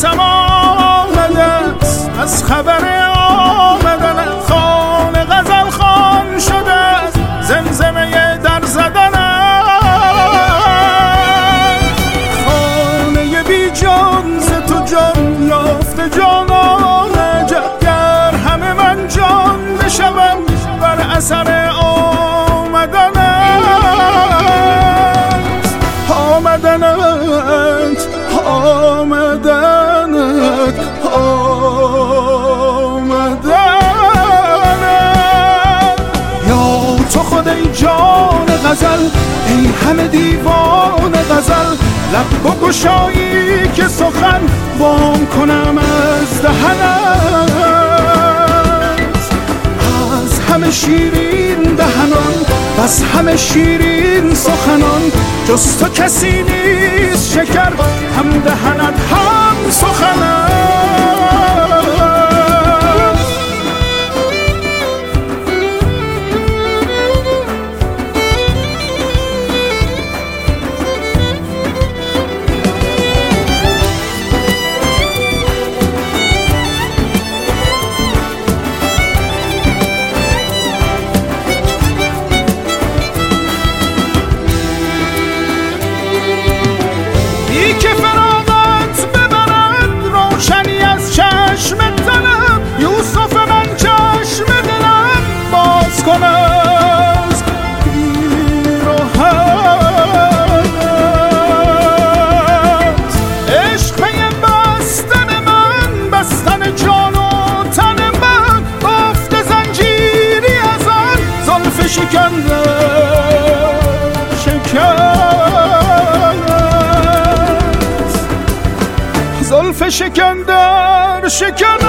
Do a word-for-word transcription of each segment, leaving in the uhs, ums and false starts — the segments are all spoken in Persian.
حواسم آمده است از خبر آمدن خانه غزل خوان شده است زمزمه در زدن خانه بی جان ز تو جان یافته جانانه گر همه من جان بشوم بر اثر آمدن آمدنت آمدنت آمدنت یا تو خود ای جان غزل ای همه دیوان غزل لب بگشایی که سخن وام کنم از دهنت از همه شیرین دهنان بس همه شیرین سخنان جز تو کسی نیست شکر هم دهنت هم سخنت که فراغت ببرد روشنی از چشم دلم یوسف من چشم دلم باز کن از پیراهنت عشق پی بستن من بستن جان و تن من گفت زنجیری از آن زلف شکنده شکن زلف شکندر شکنت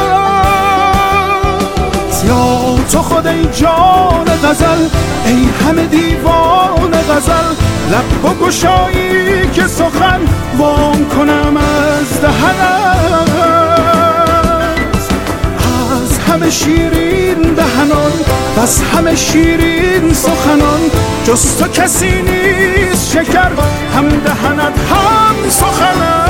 یا تو خود ای جان غزل ای همه دیوان غزل لب بگشایی که سخن وام کنم از دهنت از همه شیرین دهنان بس همه شیرین سخنان جز تو کسی نیست شکر هم دهنت هم سخنت